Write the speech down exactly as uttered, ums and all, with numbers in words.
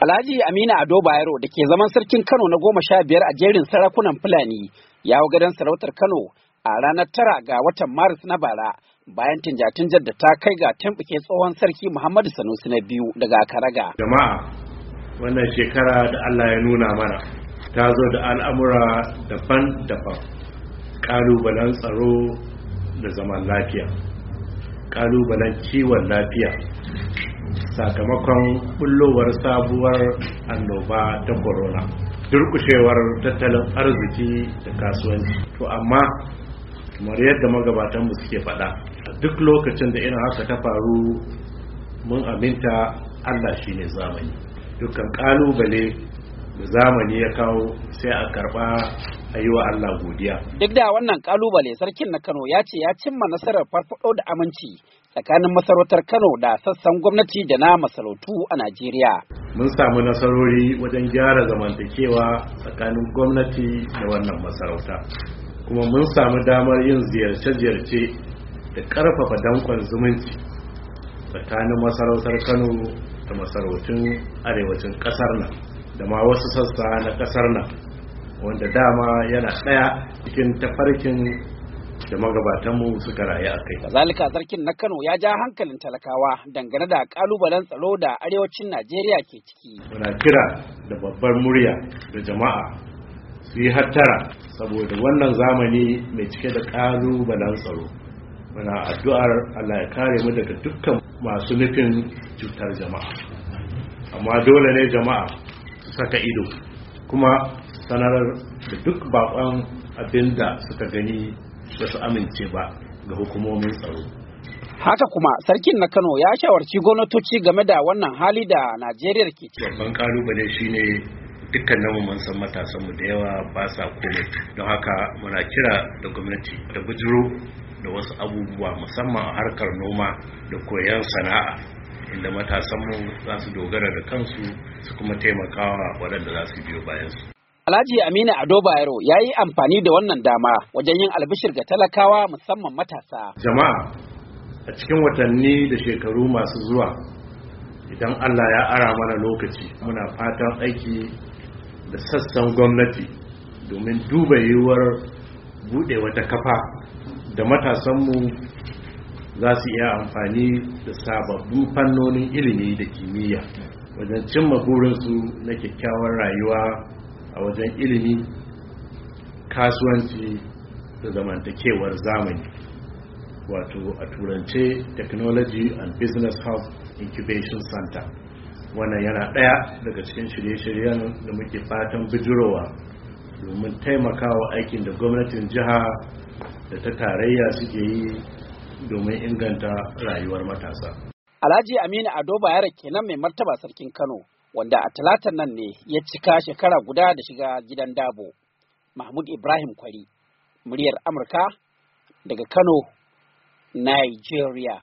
Alhaji Aminu Ado Bayero da ke zaman sarkin Kano na goma sha biyar a jerin sarakunan Fulani ya hau gadon sarautar Kano a ranar tara ga watan Maris na bara bayan tinjatinjar da ta kai ga tumɓuke tsohon sarki Muhammadu Sanusi na biyu daga Karaga. Jama'a, wannan shekara da Allah ya nuna mana ta zo da al'amura daban-daban, ƙalubalen tsaro da zaman lafiya, ƙalubalen kiwon lafiya, sakamakon bullowar sabuwar annoba ta corona, durkushewar tattalin arziki da kasuwanci. To amma kamar yadda magabatanmu suke faɗa, a duk lokacin da irin haka ta faru mun aminta Allah shine zamani. Dukkan kalubale da zamani ya kawo sai a karba a yi wa Allah godiya. Duk da wannan kalubale, sarkin na Kano ya ce ya cimma nasarar farfado da aminci tsakanin masarautar Kano da sassan gwamnati da na masarautu a Najeriya. Mun samu nasarori wajen gyara zamantakewa tsakanin gwamnati da wannan masarauta. Kuma mun samu damar yin ziyarce-ziyarce da ƙarfafa danƙon zumunci tsakanin masarautar Kano da masarautun arewacin ƙasar nan da ma wasu sassa na ƙasar nan, wanda dama yana ɗaya cikin tafarkin da magabatanmu suka rayu a kai. Kazalika sarkin na Kano ya ja hankalin talakawa dangane da ƙalubalen tsaro da arewacin Najeriya ke ciki. Muna kira da babbar murya da jama'a su yi hattara saboda wannan zamani mai cike da ƙalubalen tsaro. Muna addu'ar Allah ya kare mu daga dukkan masu nufin cutar jama'a, amma dole ne jama'a su saka ido kuma sanar da duk bakon abin da suka gani ba su amince ba ga hukumomin tsaro. Haka kuma sarkin na Kano ya shawarci gwamnatoci game da wannan hali da Najeriya ke ciki. Babban kalubale shine dukkaninmu mun san matasanmu da yawa ba sa komai, don haka muna kira da gwamnati da bujiro da wasu abubuwa musamman a harkar noma da koyon sana'a, inda matasanmu za su dogara da kansu su kuma taimakawa waɗanda za su biyo bayansu. Alhaji Aminu Ado Bayero ya yi amfani da wannan dama wajen yin albishir ga talakawa musamman matasa. Jama'a, a cikin watanni da shekaru masu zuwa, idan Allah ya ara mana lokaci, muna fatan aiki da sassan gwamnati domin duba yiwuwar buɗe wata kafa da matasanmu za su iya amfani da sababbin fannonin ilimi da kimiyya wajen cimma burinsu na kyakkyawar rayuwa a wajen ilimi, kasuwanci da zamantakewar zamani, wato a turance Technology and Business Hub Incubation Center. Wannan yana ɗaya daga cikin shirye-shiryen da muke fatan bijirowa domin taimakawa aikin da gwamnatin jiha da ta tarayya suke yi domin inganta rayuwar matasa. Alhaji Aminu Ado Bayero kenan mai martaba sarkin Kano, wanda a talatan nan ne ya cika shekara guda da shiga gidan dabo. Mahmud Ibrahim Kwari, muryar Amurka daga Kano, Nigeria.